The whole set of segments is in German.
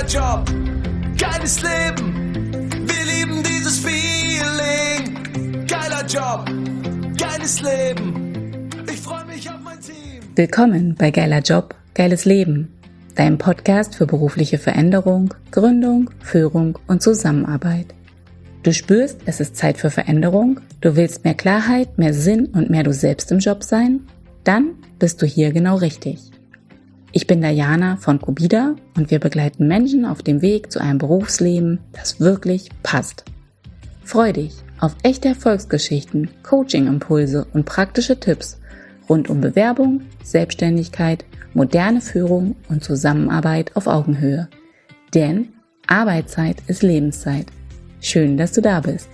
Job, geiles Leben, wir lieben dieses Feeling. Geiler Job, geiles Leben, ich freue mich auf mein Team. Willkommen bei Geiler Job, geiles Leben, deinem Podcast für berufliche Veränderung, Gründung, Führung und Zusammenarbeit. Du spürst, es ist Zeit für Veränderung, du willst mehr Klarheit, mehr Sinn und mehr du selbst im Job sein? Dann bist du hier genau richtig. Ich bin Diana von Cobida und wir begleiten Menschen auf dem Weg zu einem Berufsleben, das wirklich passt. Freu dich auf echte Erfolgsgeschichten, Coaching-Impulse und praktische Tipps rund um Bewerbung, Selbstständigkeit, moderne Führung und Zusammenarbeit auf Augenhöhe. Denn Arbeitszeit ist Lebenszeit. Schön, dass du da bist.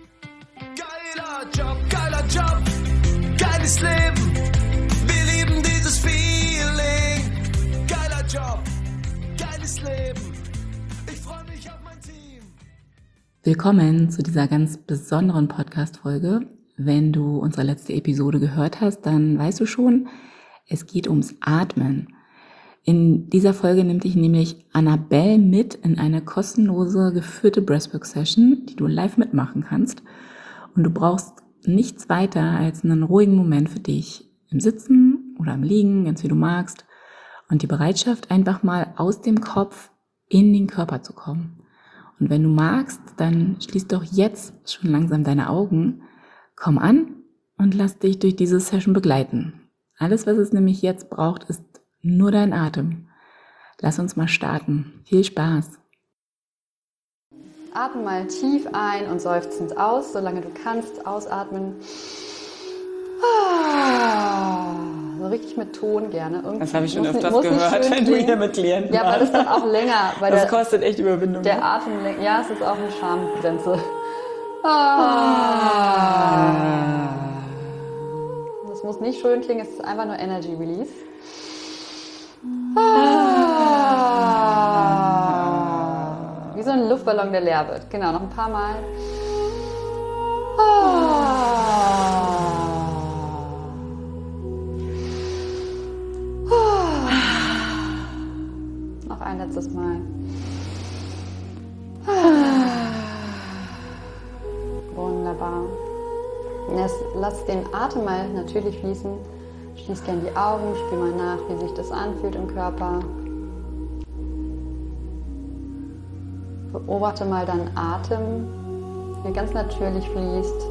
Geiler Job, geiles Leben. Wir lieben dieses Feeling. Geiler Job, geiles Leben. Ich freue mich auf mein Team. Willkommen zu dieser ganz besonderen Podcast-Folge. Wenn du unsere letzte Episode gehört hast, dann weißt du schon, es geht ums Atmen. In dieser Folge nimmt dich nämlich Annabelle mit in eine kostenlose geführte Breathwork-Session, die du live mitmachen kannst. Und du brauchst nichts weiter als einen ruhigen Moment für dich im Sitzen oder im Liegen, ganz wie du magst. Und die Bereitschaft, einfach mal aus dem Kopf in den Körper zu kommen. Und wenn du magst, dann schließ doch jetzt schon langsam deine Augen, komm an und lass dich durch diese Session begleiten. Alles, was es nämlich jetzt braucht, ist nur dein Atem. Lass uns mal starten. Viel Spaß. Atme mal tief ein und seufzend aus, solange du kannst. Ausatmen. So richtig mit Ton gerne. Irgendwie das habe ich schon öfters gehört, wenn du hier mit Klienten Ja, aber das dann auch länger. Weil das kostet echt Überwindung. Der Atem, ja, es ist auch eine Schamgrenze. Das muss nicht schön klingen, es ist einfach nur Energy Release. Wie so ein Luftballon, der leer wird. Genau, noch ein paar Mal. Noch ein letztes Mal. Wunderbar. Jetzt lass den Atem mal natürlich fließen. Schließ gerne die Augen, spür mal nach, wie sich das anfühlt im Körper. Beobachte mal deinen Atem, wie er ganz natürlich fließt.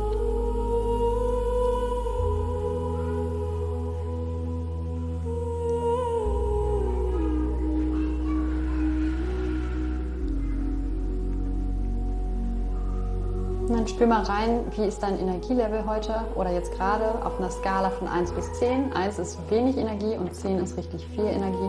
Und dann spür mal rein, wie ist dein Energielevel heute oder jetzt gerade auf einer Skala von 1 bis 10. 1 ist wenig Energie und 10 ist richtig viel Energie.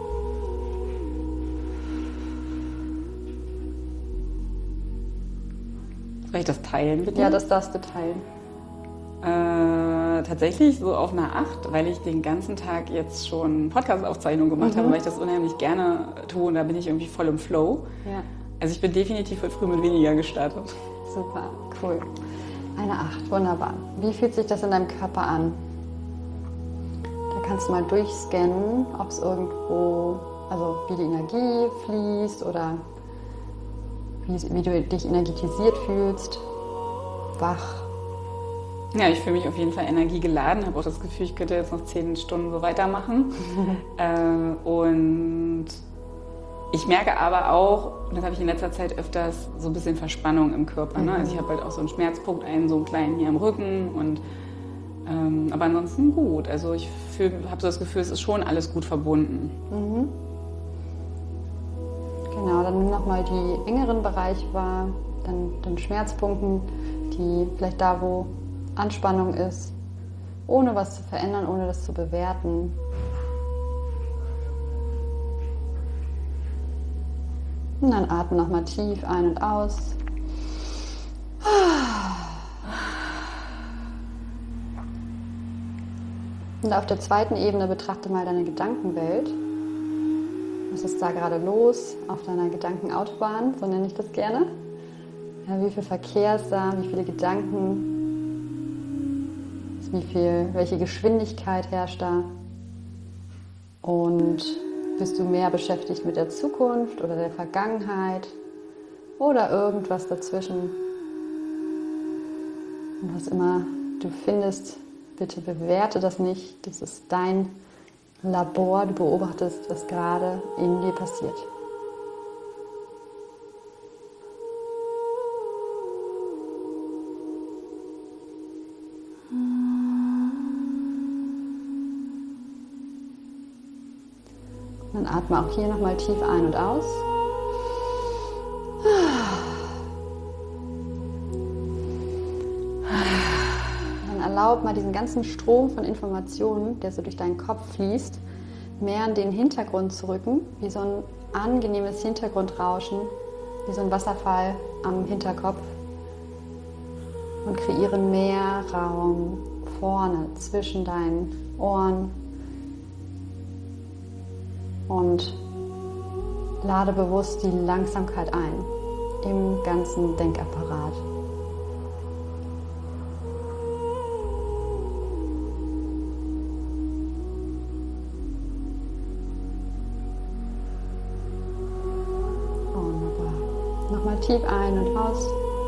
Soll ich das teilen bitte? Ja, das darfst du teilen. Tatsächlich so auf einer 8, weil ich den ganzen Tag jetzt schon Podcast-Aufzeichnungen gemacht habe, weil ich das unheimlich gerne tue und da bin ich irgendwie voll im Flow. Ja. Also ich bin definitiv heute früh mit weniger gestartet. Super, cool. Eine 8, wunderbar. Wie fühlt sich das in deinem Körper an? Da kannst du mal durchscannen, ob es irgendwo, also wie die Energie fließt oder wie du dich energetisiert fühlst, wach. Ja, ich fühle mich auf jeden Fall energiegeladen, habe auch das Gefühl, ich könnte jetzt noch 10 Stunden so weitermachen. Und ich merke aber auch, und das habe ich in letzter Zeit öfters, so ein bisschen Verspannung im Körper. Ne? Also ich habe halt auch so einen Schmerzpunkt, so einen kleinen hier am Rücken. Und, aber ansonsten gut. Also ich habe so das Gefühl, es ist schon alles gut verbunden. Mhm. Genau, dann nimm nochmal die engeren Bereiche wahr, dann den Schmerzpunkten, die vielleicht da, wo Anspannung ist, ohne was zu verändern, ohne das zu bewerten. Und dann atme nochmal tief ein und aus. Und auf der zweiten Ebene betrachte mal deine Gedankenwelt. Was ist da gerade los auf deiner Gedankenautobahn, so nenne ich das gerne. Ja, wie viel Verkehr ist da, wie viele Gedanken, welche Geschwindigkeit herrscht da. Und Bist du mehr beschäftigt mit der Zukunft oder der Vergangenheit oder irgendwas dazwischen? Und was immer du findest, bitte bewerte das nicht. Das ist dein Labor. Du beobachtest, was gerade in dir passiert. Dann atme auch hier nochmal tief ein und aus. Dann erlaub mal diesen ganzen Strom von Informationen, der so durch deinen Kopf fließt, mehr in den Hintergrund zu rücken, wie so ein angenehmes Hintergrundrauschen, wie so ein Wasserfall am Hinterkopf, und kreiere mehr Raum vorne zwischen deinen Ohren und lade bewusst die Langsamkeit ein im ganzen Denkapparat. Wunderbar. Nochmal tief ein und aus.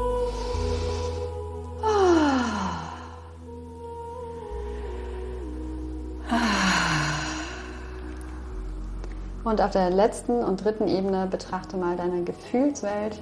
Und auf der letzten und dritten Ebene betrachte mal deine Gefühlswelt.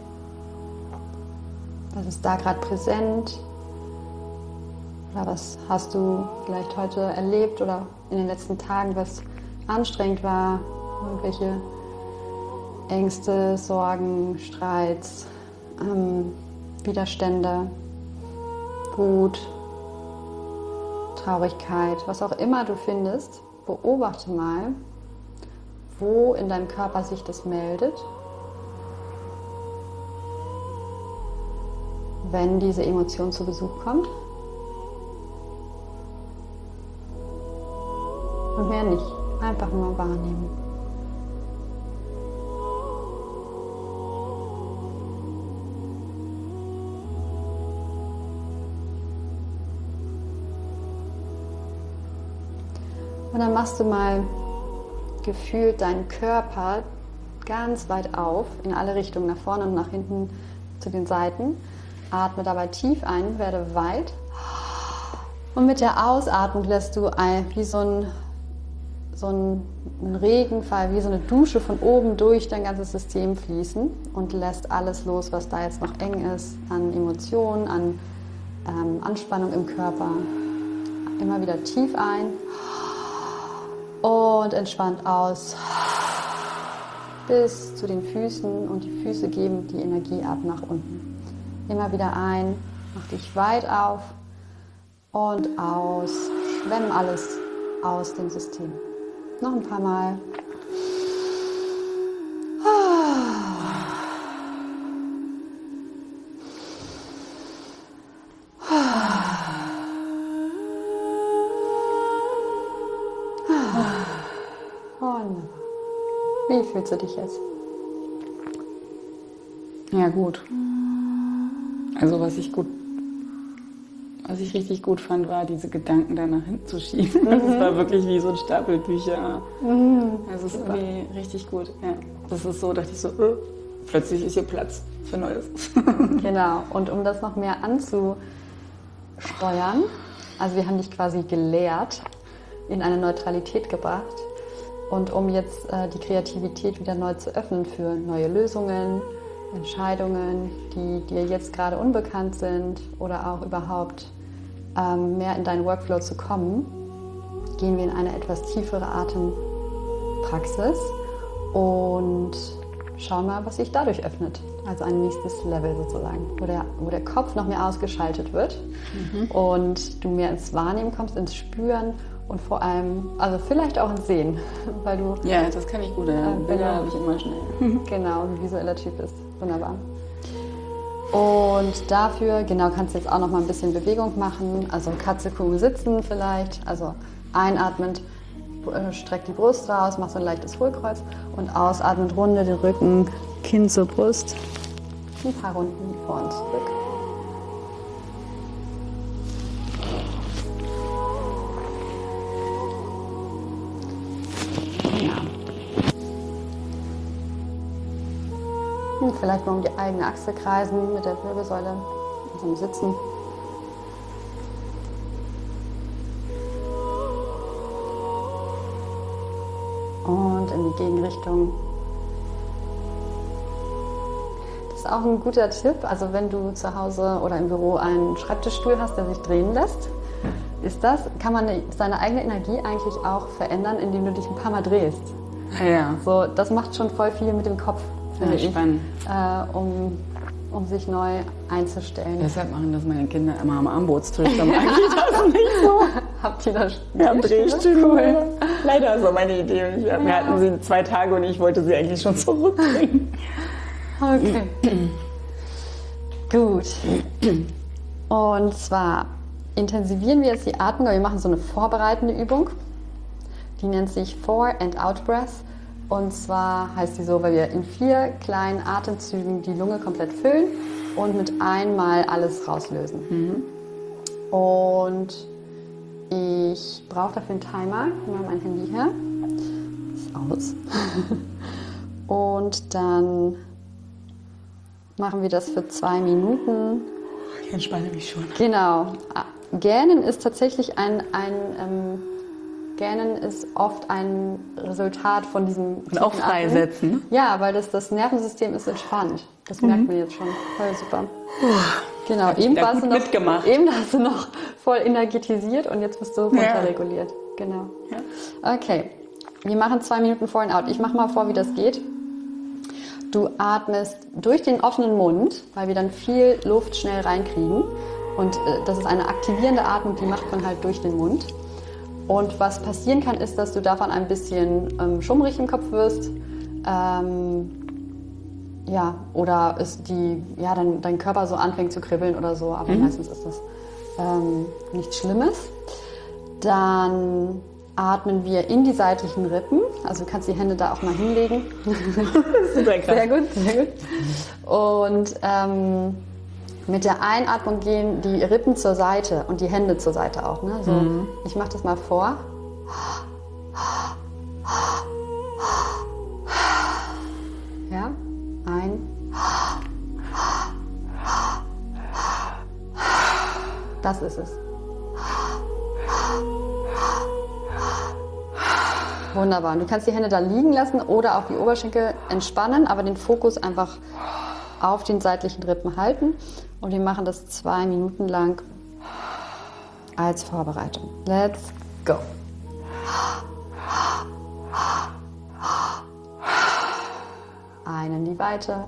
Was ist da gerade präsent? Oder was hast du vielleicht heute erlebt oder in den letzten Tagen, was anstrengend war? Irgendwelche Ängste, Sorgen, Streits, Widerstände, Wut, Traurigkeit, was auch immer du findest, beobachte mal, wo in deinem Körper sich das meldet, wenn diese Emotion zu Besuch kommt. Und mehr nicht, einfach nur wahrnehmen. Und dann machst du mal gefühlt deinen Körper ganz weit auf, in alle Richtungen, nach vorne und nach hinten zu den Seiten. Atme dabei tief ein, werde weit. Und mit der Ausatmung lässt du wie so ein Regenfall, wie so eine Dusche von oben durch dein ganzes System fließen und lässt alles los, was da jetzt noch eng ist, an Emotionen, an Anspannung im Körper. Immer wieder tief ein. Und entspannt aus bis zu den Füßen, und die Füße geben die Energie ab nach unten. Immer wieder ein, mach dich weit auf und aus, schwemm alles aus dem System. Noch ein paar Mal. Wie fühlst du dich jetzt? Ja, gut. Also was ich richtig gut fand, war, diese Gedanken da nach hinten zu schieben. Das war wirklich wie so ein Stapel Bücher. Also es ist irgendwie richtig gut. Ja. Das ist so, dachte ich so, plötzlich ist hier Platz für Neues. Genau. Und um das noch mehr anzusteuern, also wir haben dich quasi gelehrt, in eine Neutralität gebracht. Und um jetzt die Kreativität wieder neu zu öffnen für neue Lösungen, Entscheidungen, die dir jetzt gerade unbekannt sind oder auch überhaupt mehr in deinen Workflow zu kommen, gehen wir in eine etwas tiefere Atempraxis und schauen mal, was sich dadurch öffnet. Also ein nächstes Level sozusagen, wo der Kopf noch mehr ausgeschaltet wird und du mehr ins Wahrnehmen kommst, ins Spüren. Und vor allem, also vielleicht auch ins Sehen, weil du... Ja, das kann ich gut. Bilder habe ich immer schnell. Genau, ein visueller Typ ist. Wunderbar. Und dafür, genau, kannst du jetzt auch noch mal ein bisschen Bewegung machen. Also Katze, Kuh, sitzen vielleicht. Also einatmend, streck die Brust raus, mach so ein leichtes Hohlkreuz. Und ausatmend, runde den Rücken, Kinn zur Brust. Ein paar Runden vor und zurück. Vielleicht mal um die eigene Achse kreisen mit der Wirbelsäule, also im Sitzen. Und in die Gegenrichtung. Das ist auch ein guter Tipp. Also wenn du zu Hause oder im Büro einen Schreibtischstuhl hast, der sich drehen lässt, kann man seine eigene Energie eigentlich auch verändern, indem du dich ein paar Mal drehst. Ja. So, das macht schon voll viel mit dem Kopf, finde ich, spannend. um sich neu einzustellen. Deshalb machen das meine Kinder immer am Armbrotstisch. Dann mag ich das nicht so. Habt ihr das? Ja, am Drehstuhl. Cool. Leider ist so meine Idee. Wir hatten sie 2 Tage und ich wollte sie eigentlich schon zurückbringen. Okay. Gut. Und zwar intensivieren wir jetzt die Atmung, wir machen so eine vorbereitende Übung. Die nennt sich Fore- and Out-Breath. Und zwar heißt die so, weil wir in 4 kleinen Atemzügen die Lunge komplett füllen und mit einmal alles rauslösen. Und ich brauche dafür einen Timer. Ich mache mein Handy her. Ist aus. Und dann machen wir das für 2 Minuten. Ich entspanne mich schon. Genau. Gähnen ist tatsächlich Gähnen ist oft ein Resultat von diesem Und auch freisetzen. Ja, weil das Nervensystem ist entspannt. Das merkt man jetzt schon. Voll super. Genau, eben da gut mitgemacht. Eben hast du noch voll energetisiert und jetzt bist du runterreguliert. Genau. Ja. Okay, wir machen 2 Minuten Fore and Out. Ich mache mal vor, wie das geht. Du atmest durch den offenen Mund, weil wir dann viel Luft schnell reinkriegen. Und das ist eine aktivierende Atmung, die macht man halt durch den Mund. Und was passieren kann, ist, dass du davon ein bisschen schummrig im Kopf wirst. Oder dein Körper so anfängt zu kribbeln oder so. Aber meistens ist das nichts Schlimmes. Dann atmen wir in die seitlichen Rippen. Also du kannst die Hände da auch mal hinlegen. Super krass. Sehr gut, sehr gut. Und mit der Einatmung gehen die Rippen zur Seite und die Hände zur Seite auch. Ne? So, ich mache das mal vor. Ja, das ist es. Wunderbar. Und du kannst die Hände da liegen lassen oder auf die Oberschenkel entspannen, aber den Fokus einfach auf den seitlichen Rippen halten. Und wir machen das 2 Minuten lang als Vorbereitung. Let's go. Ein in die Weite.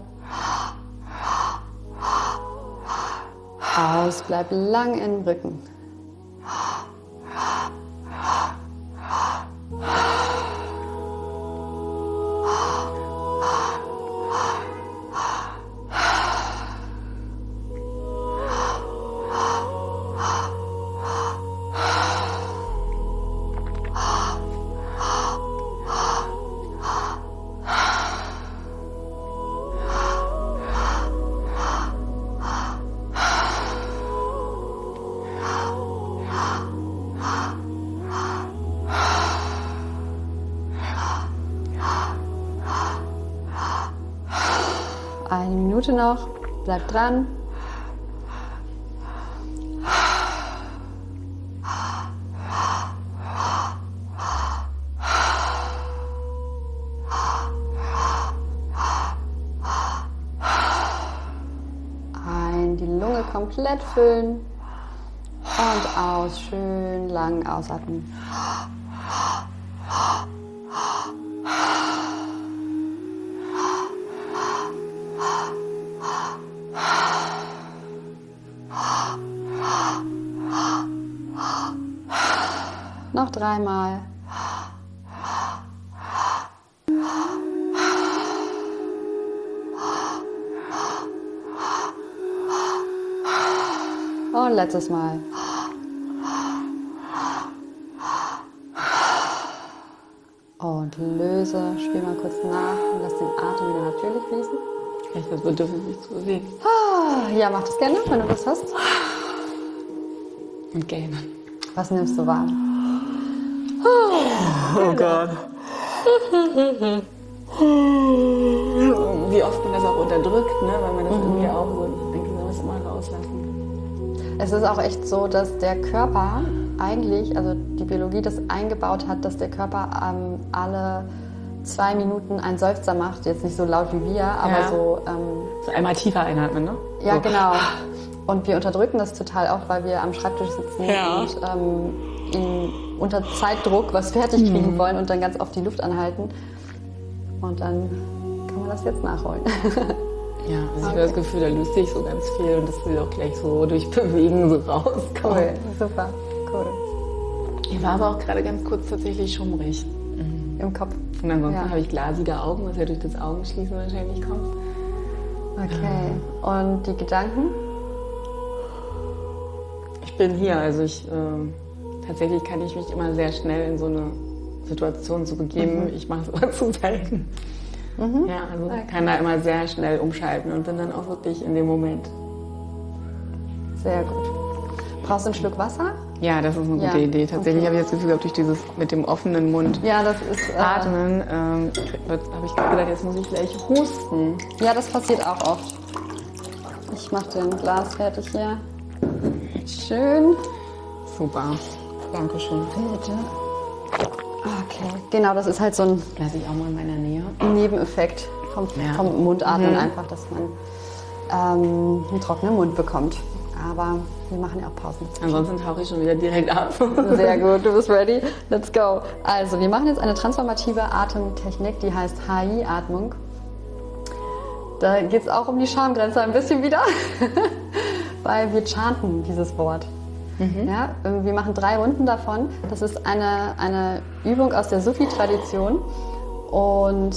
Aus, bleib lang im Rücken. Eine Minute noch, bleib dran. Ein, die Lunge komplett füllen und aus, schön lang ausatmen. Noch 3 Mal. Und letztes Mal. Und löse, spiel mal kurz nach und lass den Atem wieder natürlich fließen. Ich habe das Bedürfnis, mich zu bewegen. Ja, mach das gerne, wenn du das hast. Und gähnen. Was nimmst du wahr? Oh Gott. Wie oft man das auch unterdrückt, ne? Weil man das irgendwie auch so, ich denke, man muss immer rauslassen. Es ist auch echt so, dass der Körper eigentlich, also die Biologie das eingebaut hat, dass der Körper alle 2 Minuten einen Seufzer macht. Jetzt nicht so laut wie wir, aber so... so einmal tiefer einatmen, ne? Ja, so. genau. Und wir unterdrücken das total auch, weil wir am Schreibtisch sitzen und unter Zeitdruck was fertig kriegen wollen und dann ganz oft die Luft anhalten. Und dann kann man das jetzt nachholen. Ja, also ich habe das Gefühl, da löst sich so ganz viel und das will auch gleich so durch Bewegen so rauskommen. Cool, super, cool. Ich war aber auch gerade ganz kurz tatsächlich schummrig. Im Kopf. Und ansonsten habe ich glasige Augen, was ja durch das Augenschließen wahrscheinlich kommt. Okay. Und die Gedanken? Ich bin hier, also tatsächlich kann ich mich immer sehr schnell in so eine Situation zu begeben. Ich mache es aber zu selten. Ja, also ich kann da immer sehr schnell umschalten und bin dann auch wirklich in dem Moment. Sehr gut. Brauchst du einen Schluck Wasser? Ja, das ist eine gute Idee. Tatsächlich habe ich das Gefühl gehabt, durch dieses mit dem offenen Mund Ja, das ist... atmen, habe ich gedacht, jetzt muss ich gleich husten. ja, das passiert auch oft. Ich mache dir ein Glas fertig hier. Schön. Super. Dankeschön. Bitte. Okay, genau, das ist halt so ein Lasse ich auch mal in meiner Nähe. Nebeneffekt vom Mundatmen einfach, dass man einen trockenen Mund bekommt. Aber wir machen ja auch Pausen. Ansonsten tauche ich schon wieder direkt ab. Sehr gut, du bist ready? Let's go. Also, wir machen jetzt eine transformative Atemtechnik, die heißt HI-Atmung. Da geht es auch um die Schamgrenze ein bisschen wieder, weil wir chanten dieses Wort. Ja, wir machen 3 Runden davon. Das ist eine Übung aus der Sufi-Tradition und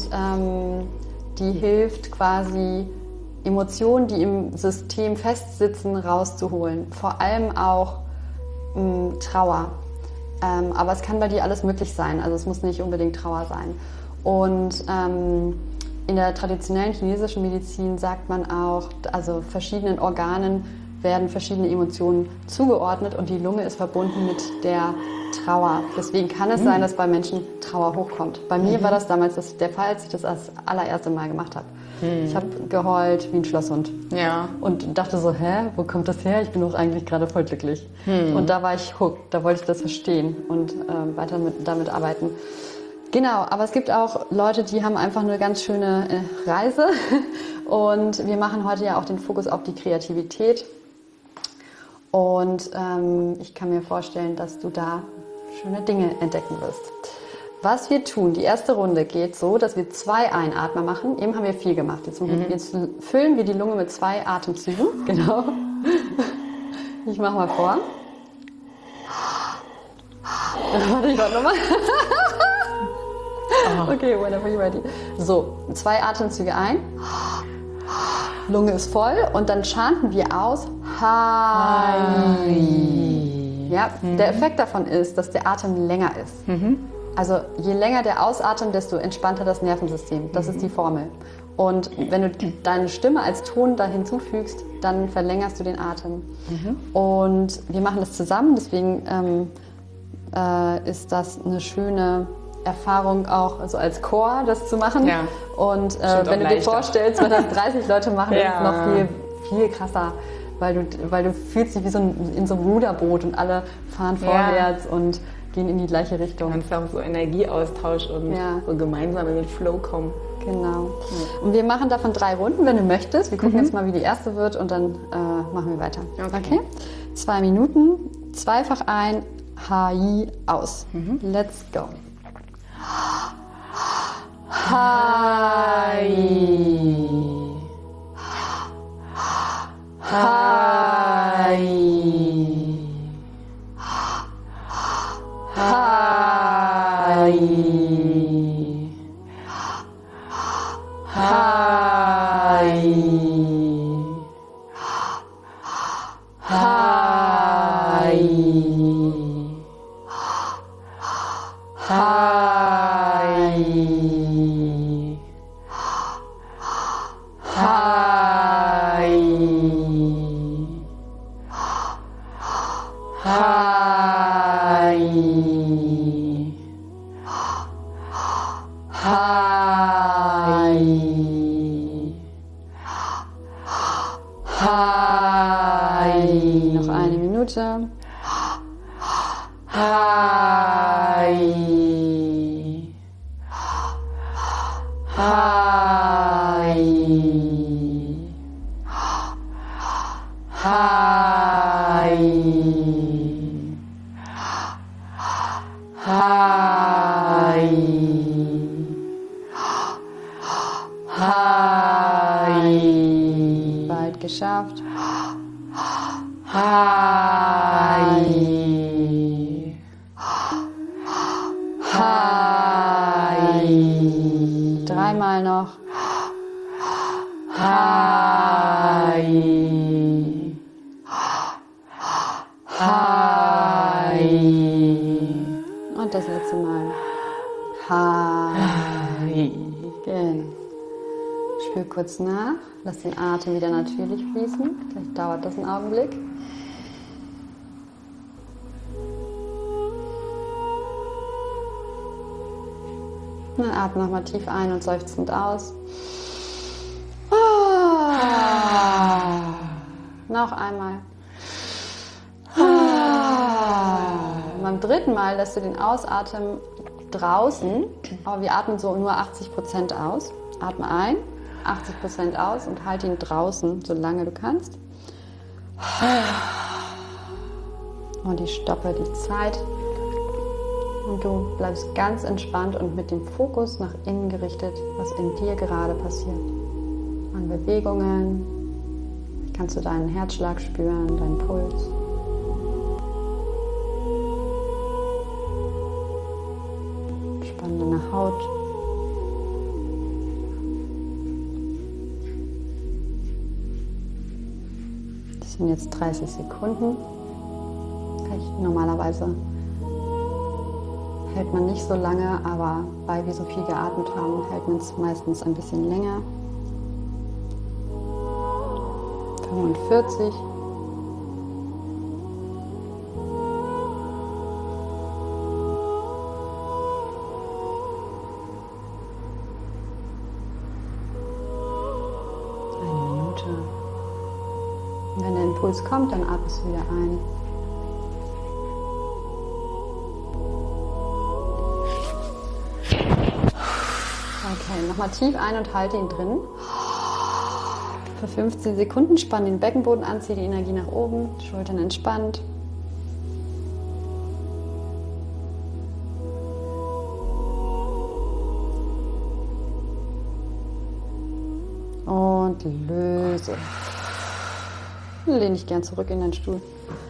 die hilft quasi, Emotionen, die im System festsitzen, rauszuholen. Vor allem auch Trauer. Aber es kann bei dir alles möglich sein. Also es muss nicht unbedingt Trauer sein. Und in der traditionellen chinesischen Medizin sagt man auch, also verschiedenen Organen werden verschiedene Emotionen zugeordnet und die Lunge ist verbunden mit der Trauer. Deswegen kann es sein, dass bei Menschen Trauer hochkommt. Bei mir war das damals der Fall, als ich das allererste Mal gemacht habe. Ich habe geheult wie ein Schlosshund. Ja. Und dachte so, wo kommt das her? Ich bin doch eigentlich gerade voll glücklich. Und da war ich hooked, da wollte ich das verstehen und weiter damit arbeiten. Genau, aber es gibt auch Leute, die haben einfach eine ganz schöne Reise. Und wir machen heute ja auch den Fokus auf die Kreativität. Und ich kann mir vorstellen, dass du da schöne Dinge entdecken wirst. Was wir tun, die erste Runde geht so, dass wir 2 Einatmer machen. Eben haben wir 4 gemacht. Jetzt füllen wir die Lunge mit 2 Atemzügen. Genau. Ich mache mal vor. Warte, ich warte nochmal. Okay, whenever you're ready. So, 2 Atemzüge ein. Lunge ist voll und dann chanten wir aus. Hai. Ja, der Effekt davon ist, dass der Atem länger ist. Also je länger der Ausatmet, desto entspannter das Nervensystem. Das ist die Formel. Und wenn du deine Stimme als Ton da hinzufügst, dann verlängerst du den Atem. Und wir machen das zusammen, deswegen ist das eine schöne Erfahrung auch also als Chor, das zu machen. Ja. Und wenn du dir vorstellst, wenn das 30 Leute machen, ist es noch viel krasser. Weil du fühlst dich wie in so einem Ruderboot und alle fahren vorwärts und gehen in die gleiche Richtung. Ganz auch so Energieaustausch und so gemeinsam in den Flow kommen. Genau. Und wir machen davon 3 Runden, wenn du möchtest. Wir gucken jetzt mal, wie die erste wird und dann machen wir weiter. Okay? 2 Minuten, zweifach ein, HI aus. Let's go. HI. HI. HI. Minute. Hai. Hai. Hai. Hai. Hai. Bald geschafft. Hai. Hai. 3-mal noch. Hai. Hai. Und das letzte Mal. Hai. Hai. Genau. Spür kurz nach. Lass den Atem wieder natürlich fließen. Vielleicht dauert das einen Augenblick. Und dann atme nochmal tief ein und seufzend aus. Noch einmal. Und beim 3. Mal lässt du den Ausatmen draußen, aber wir atmen so nur 80% aus. Atme ein, 80% aus und halte ihn draußen, solange du kannst. Und ich stoppe die Zeit. Und du bleibst ganz entspannt und mit dem Fokus nach innen gerichtet, was in dir gerade passiert. An Bewegungen, kannst du deinen Herzschlag spüren, deinen Puls. Spann deine Haut. Das sind jetzt 30 Sekunden. Normalerweise hält man nicht so lange, aber weil wir so viel geatmet haben, hält man es meistens ein bisschen länger. 45. Eine Minute. Und wenn der Impuls kommt, dann atmest du wieder ein. Okay, nochmal tief ein und halte ihn drin. Für 15 Sekunden spann den Beckenboden an, zieh die Energie nach oben, Schultern entspannt. Und löse. Lehn dich gern zurück in deinen Stuhl.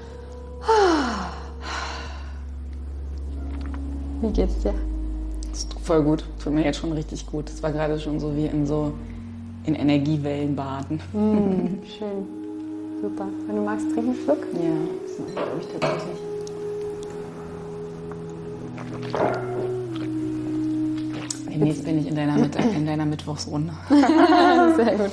Wie geht's dir? Voll gut, tut mir jetzt schon richtig gut. Es war gerade schon so wie in Energiewellen baden. Schön, super. Wenn du magst, trink einen Schluck. Ja, das mache ich, glaube ich, tatsächlich. Demnächst bin ich in deiner Mittwochsrunde. Sehr gut.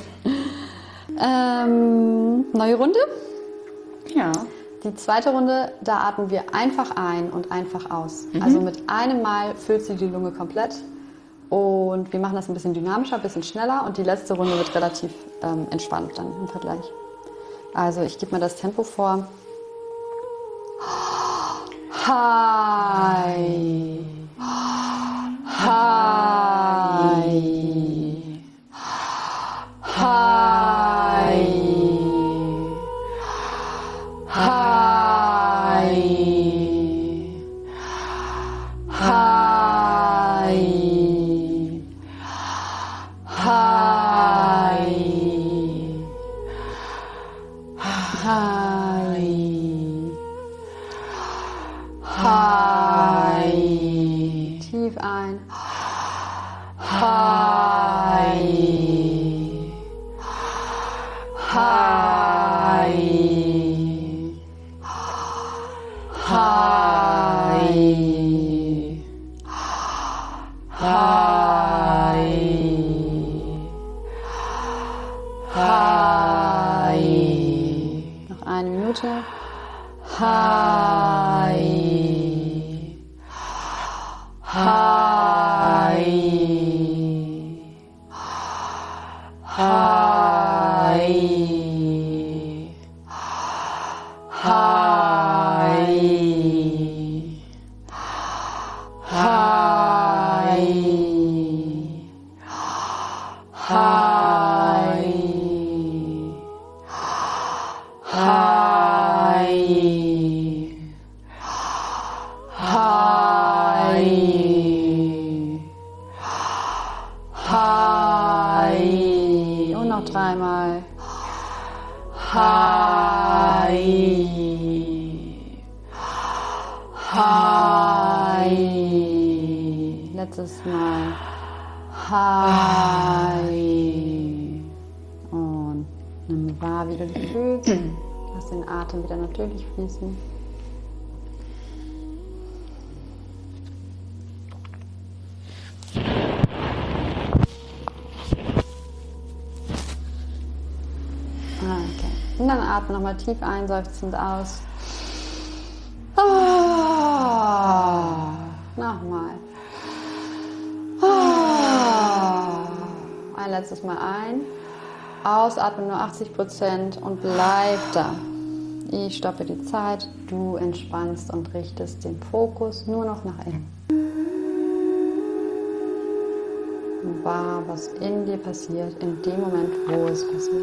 Neue Runde. Ja. Die zweite Runde, da atmen wir einfach ein und einfach aus. Also mit einem Mal füllst du die Lunge komplett. Und wir machen das ein bisschen dynamischer, ein bisschen schneller. Und die letzte Runde wird relativ entspannt dann im Vergleich. Also ich gebe mir das Tempo vor. Hi. Hi. Hi. Hi. Hi. Hi. Hi. Hi. Tief ein. Hi. Hi. Hi. Hi. Hi. Noch eine Minute. Hi. Hi. Hi. Hi. 3-mal. Hai. Hai. Letztes Mal. Hai. Und nimm wahr, wie du dich fühlst. Lass den Atem wieder natürlich fließen. Okay. Und dann atme nochmal tief ein, seufzend aus. Nochmal. Ein letztes Mal ein. Ausatmen nur 80% und bleib da. Ich stoppe die Zeit. Du entspannst und richtest den Fokus nur noch nach innen. Wahr, was in dir passiert, in dem Moment, wo es passiert.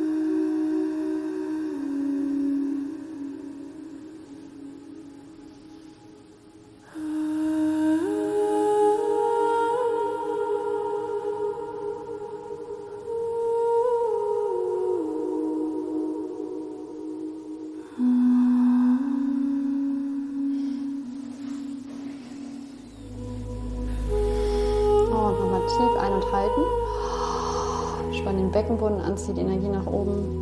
Tief ein- und halten. Spann den Beckenboden an, zieh die Energie nach oben.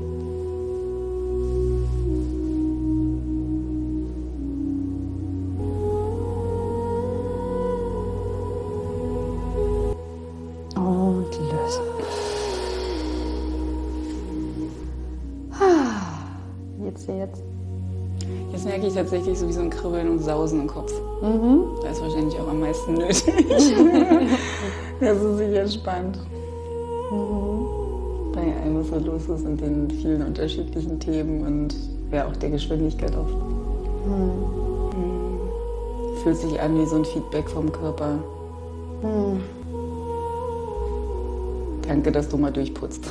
Und lösen. Wie geht's dir jetzt? Jetzt merke ich tatsächlich so wie so ein Kribbeln und Sausen im Kopf. Da ist wahrscheinlich auch am meisten nötig. Das ist sich entspannt. Bei allem, was so los ist und den vielen unterschiedlichen Themen und ja auch der Geschwindigkeit oft. Fühlt sich an wie so ein Feedback vom Körper. Danke, dass du mal durchputzt.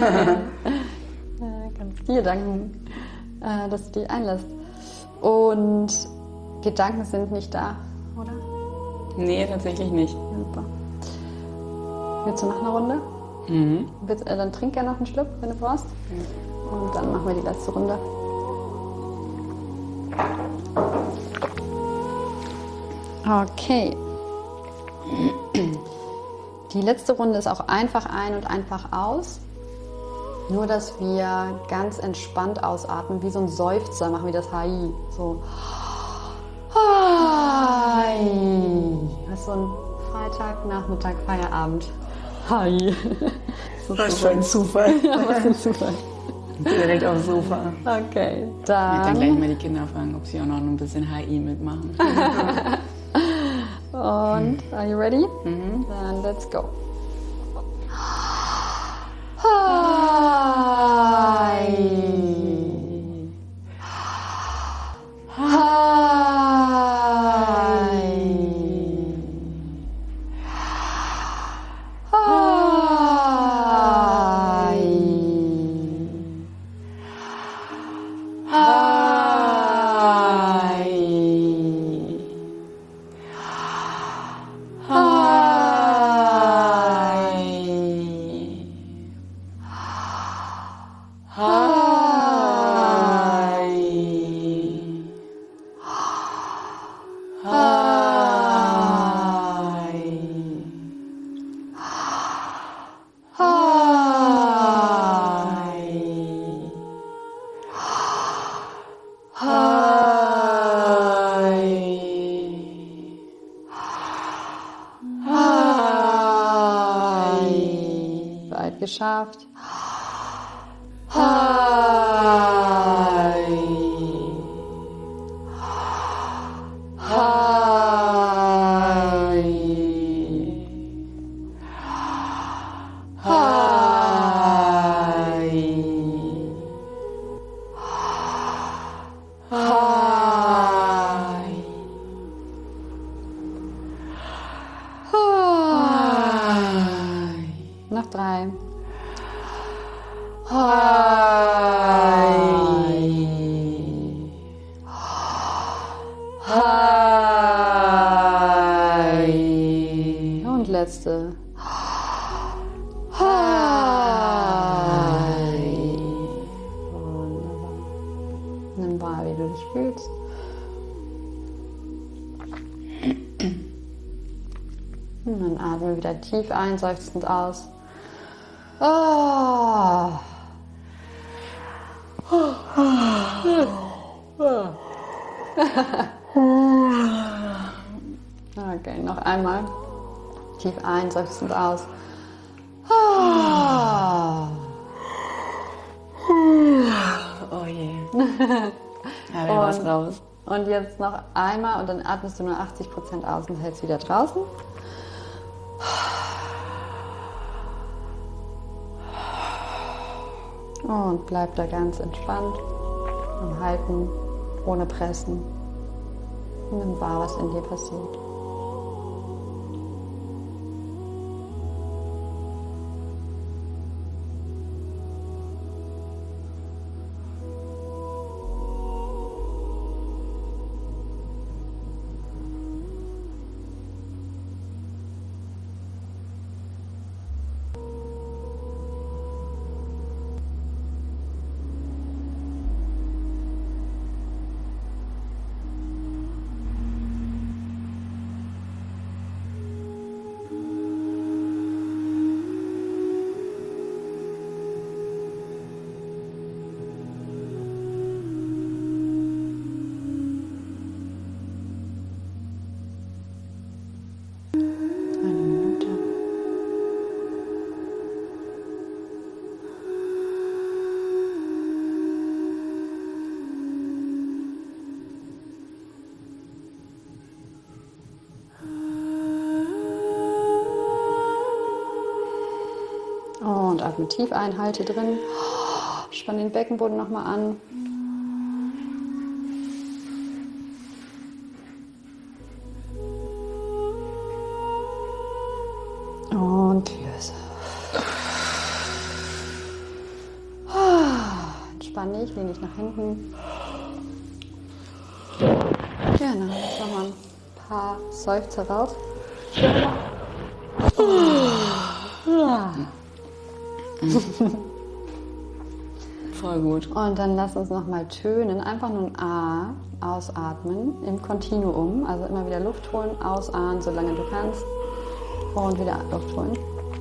Ganz dir danken, dass du dich einlässt. Und Gedanken sind nicht da, oder? Nee, tatsächlich nicht. Super. Willst du noch eine Runde? Dann trink gerne noch einen Schluck, wenn du brauchst. Und dann machen wir die letzte Runde. Okay. Die letzte Runde ist auch einfach ein und einfach aus. Nur, dass wir ganz entspannt ausatmen, wie so ein Seufzer, machen wir das HI. So. HI. Das ist so ein Freitag, Nachmittag, Feierabend. HI. Was für ein Zufall. Ja, was für ein Zufall. Direkt aufs Sofa. Okay, Ich werde dann gleich dann. mal die Kinder fragen, ob sie auch noch ein bisschen HI mitmachen. Und, are you ready? Dann let's go. Weit geschafft. Noch 3. Und letzte. atme wieder tief ein, seufzend aus. Oh. Okay, noch einmal. Tief ein, seufzend aus. Oh je. Da wäre was raus. Und jetzt noch einmal und dann atmest du nur 80% aus und hältst wieder draußen. Und bleib da ganz entspannt und halten, ohne pressen. Und nimm wahr, was in dir passiert. Und atme tief ein, halte drin. Spann den Beckenboden nochmal an. Und löse. Entspann dich, lehn dich nach hinten. Genau, jetzt nochmal ein paar Seufzer raus. Voll gut. Und dann lass uns nochmal tönen. Einfach nur ein A ausatmen im Kontinuum. Also immer wieder Luft holen, ausatmen, solange du kannst. Und wieder Luft holen.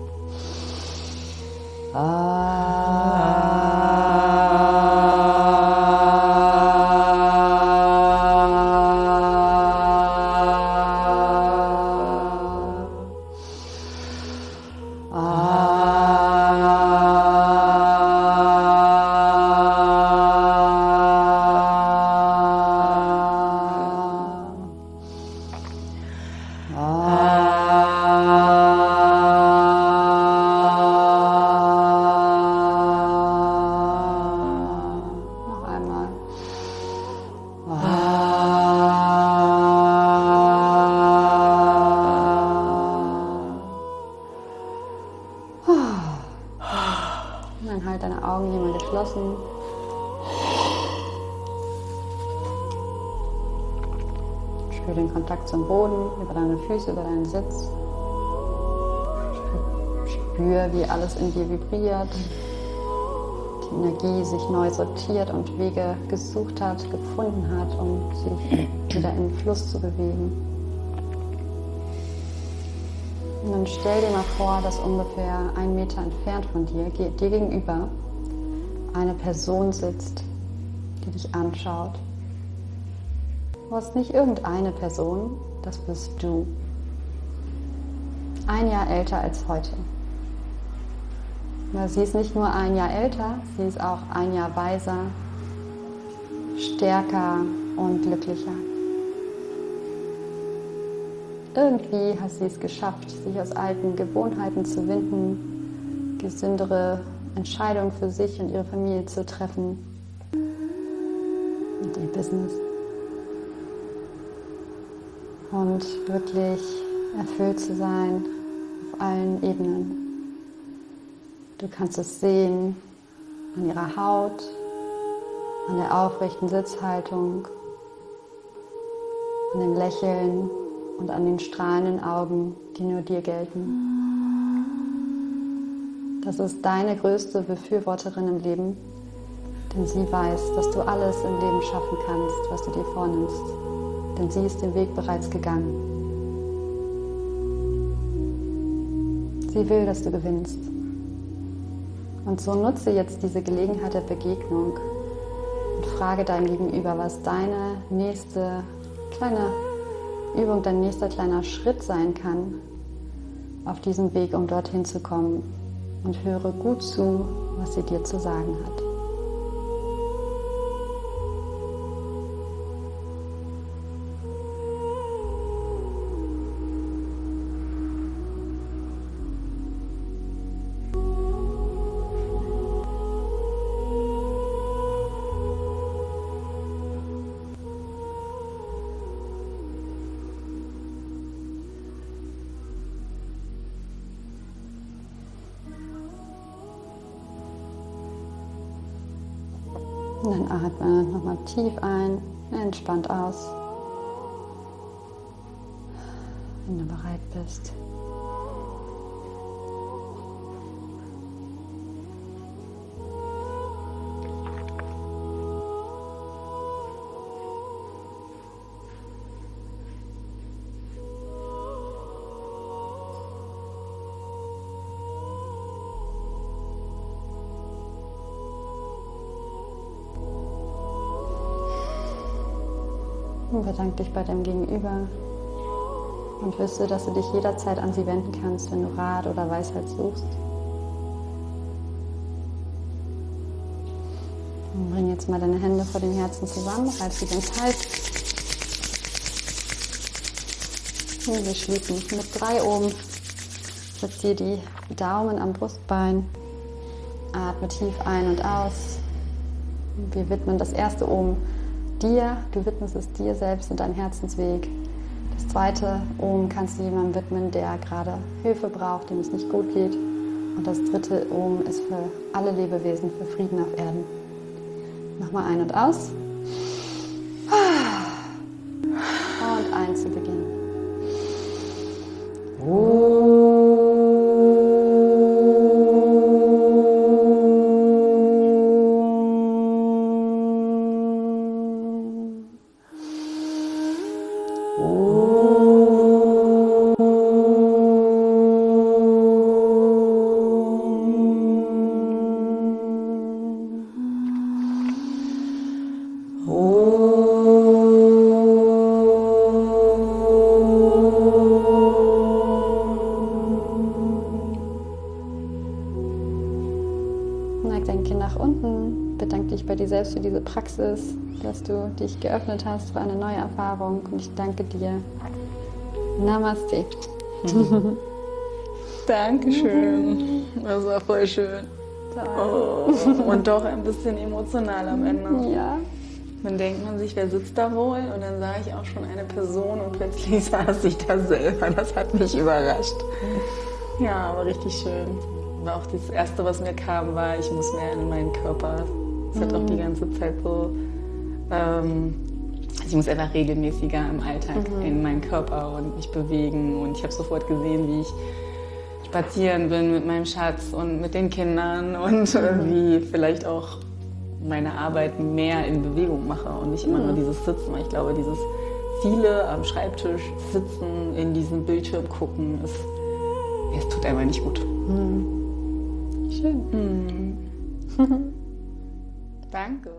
Noch einmal. Und dann halt deine Augen hier mal geschlossen. Spür den Kontakt zum Boden, über deine Füße, über deinen Sitz. Spür, wie alles in dir vibriert. Die Energie sich neu sortiert und Wege gesucht hat, gefunden hat, um sich wieder in den Fluss zu bewegen. Und dann stell dir mal vor, dass ungefähr 1 Meter entfernt von dir, dir gegenüber, eine Person sitzt, die dich anschaut. Du hast nicht irgendeine Person, das bist du. 1 Jahr älter als heute. Aber sie ist nicht nur 1 Jahr älter, sie ist auch 1 Jahr weiser, stärker und glücklicher. Irgendwie hat sie es geschafft, sich aus alten Gewohnheiten zu winden, gesündere Entscheidungen für sich und ihre Familie zu treffen und ihr Business. Und wirklich erfüllt zu sein auf allen Ebenen. Du kannst es sehen an ihrer Haut, an der aufrechten Sitzhaltung, an dem Lächeln und an den strahlenden Augen, die nur dir gelten. Das ist deine größte Befürworterin im Leben, denn sie weiß, dass du alles im Leben schaffen kannst, was du dir vornimmst, denn sie ist den Weg bereits gegangen. Sie will, dass du gewinnst. Und so nutze jetzt diese Gelegenheit der Begegnung und frage deinem Gegenüber, was deine nächste kleine Übung, dein nächster kleiner Schritt sein kann auf diesem Weg, um dorthin zu kommen. Und höre gut zu, was sie dir zu sagen hat. Und dann atme nochmal tief ein, entspannt aus, wenn du bereit bist. Und bedanke dich bei deinem Gegenüber und wisse, dass du dich jederzeit an sie wenden kannst, wenn du Rat oder Weisheit suchst. Und bring jetzt mal deine Hände vor dem Herzen zusammen, reib sie ins Hals. Und wir schließen mit 3 oben. Setz dir die Daumen am Brustbein. Atme tief ein und aus. Wir widmen das erste Ohm dir, du widmest es dir selbst und deinem Herzensweg. Das zweite Ohm kannst du jemandem widmen, der gerade Hilfe braucht, dem es nicht gut geht. Und das dritte Ohm ist für alle Lebewesen, für Frieden auf Erden. Nochmal ein und aus. Und ein zu Beginn. Neig dein Kinn nach unten, bedanke dich bei dir selbst für diese Praxis, dass du dich geöffnet hast für eine neue Erfahrung und ich danke dir. Namaste. Dankeschön. Das war voll schön. Oh, und doch ein bisschen emotional am Ende. Ja. Dann denkt man sich, wer sitzt da wohl? Und dann sah ich auch schon eine Person und plötzlich saß ich da selber. Das hat mich überrascht. Ja, aber richtig schön. War auch das Erste, was mir kam, war, ich muss mehr in meinen Körper. Es hat auch die ganze Zeit so, ich muss einfach regelmäßiger im Alltag in meinen Körper und mich bewegen. Und ich habe sofort gesehen, wie ich spazieren bin mit meinem Schatz und mit den Kindern und wie vielleicht auch meine Arbeit mehr in Bewegung mache und nicht immer nur dieses Sitzen. Weil ich glaube, dieses viele am Schreibtisch sitzen, in diesen Bildschirm gucken, es tut einfach nicht gut. Schön. Danke.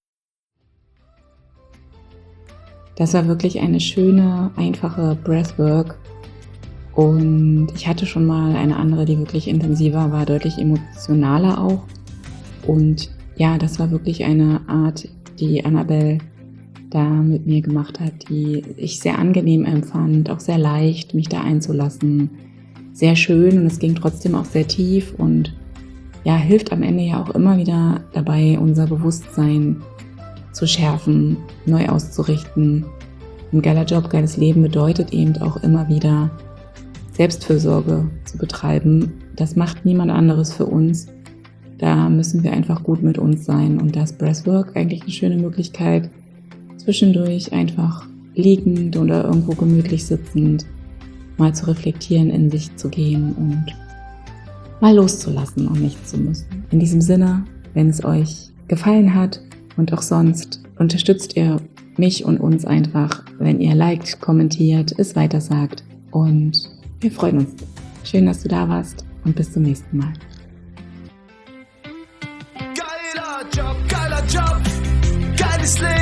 Das war wirklich eine schöne, einfache Breathwork. Und ich hatte schon mal eine andere, die wirklich intensiver war, deutlich emotionaler auch. Und ja, das war wirklich eine Art, die Annabelle da mit mir gemacht hat, die ich sehr angenehm empfand, auch sehr leicht, mich da einzulassen. Sehr schön und es ging trotzdem auch sehr tief und ja, hilft am Ende ja auch immer wieder dabei, unser Bewusstsein zu schärfen, neu auszurichten. Ein geiler Job, geiles Leben bedeutet eben auch immer wieder Selbstfürsorge zu betreiben. Das macht niemand anderes für uns. Da müssen wir einfach gut mit uns sein und da ist Breathwork eigentlich eine schöne Möglichkeit, zwischendurch einfach liegend oder irgendwo gemütlich sitzend mal zu reflektieren, in sich zu gehen und mal loszulassen und nichts zu müssen. In diesem Sinne, wenn es euch gefallen hat und auch sonst, unterstützt ihr mich und uns einfach, wenn ihr liked, kommentiert, es weitersagt und wir freuen uns. Schön, dass du da warst und bis zum nächsten Mal. Geiler Job, geiles Leben.